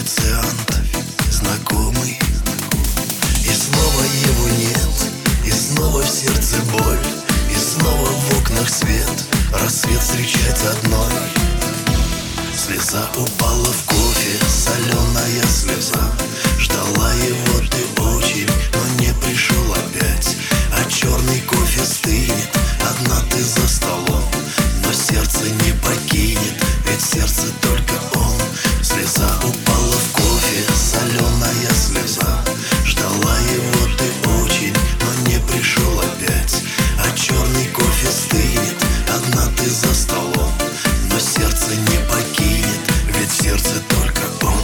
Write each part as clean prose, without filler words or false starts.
официант знакомый. И снова его нет, и снова в сердце боль, и снова в окнах свет, рассвет встречать одной. Слеза упала в кофе, соленая слеза. Ждала его ты очень, но не пришел опять. А черный кофе стынет, одна ты за столом. Но сердце не покинет, ведь сердце только он. Слеза упала в кофе, соленая слеза. Ждала его ты очень, но не пришел опять. А черный кофе стынет, одна ты за столом. Но сердце не покинет, ведь сердце только он.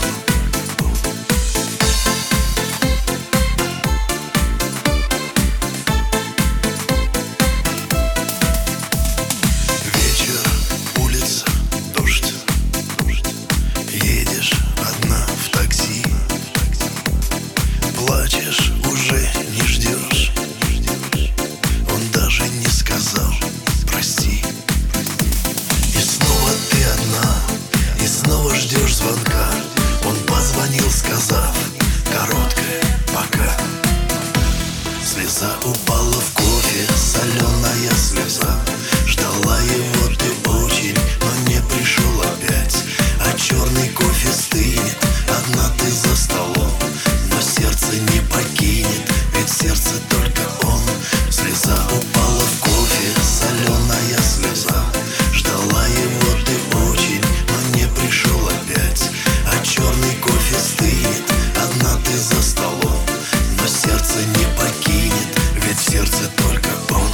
Вечер, улица, дождь. Едешь одна в такси. Плачешь, уже не ждешь. Он даже не сказал прости. И снова ты одна, и снова ждешь звонка. Он позвонил, сказав короткое пока. Слеза упала в кофе, соленая слеза. Ждала его ты очень, но не пришел опять. А черный кофе стынет, одна ты за столом. Но сердце не покинет, ведь сердце только он. Слеза упала в кофе, соленая слеза. Ждала его ты очень, но не пришел опять. А черный кофе стынет, одна ты за столом. Но сердце не покинет, ведь сердце только он.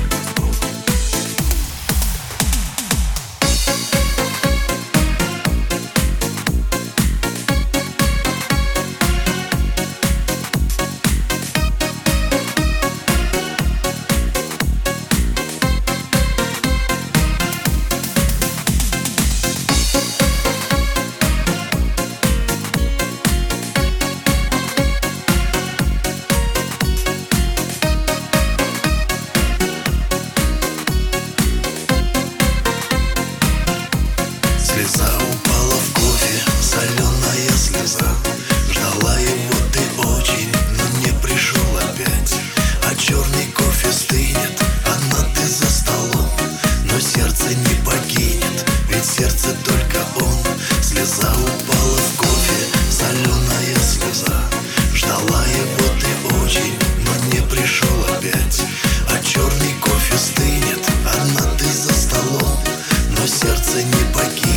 Слеза упала в кофе, соленая слеза. Ждала его ты очень, но не пришел опять. А черный кофе стынет, одна ты за столом. Но сердце не покинет, ведь сердце только он. Слеза упала в кофе, соленая слеза. Ждала его ты очень, но не пришел опять. А черный кофе стынет, одна ты за столом. Но сердце не покинет,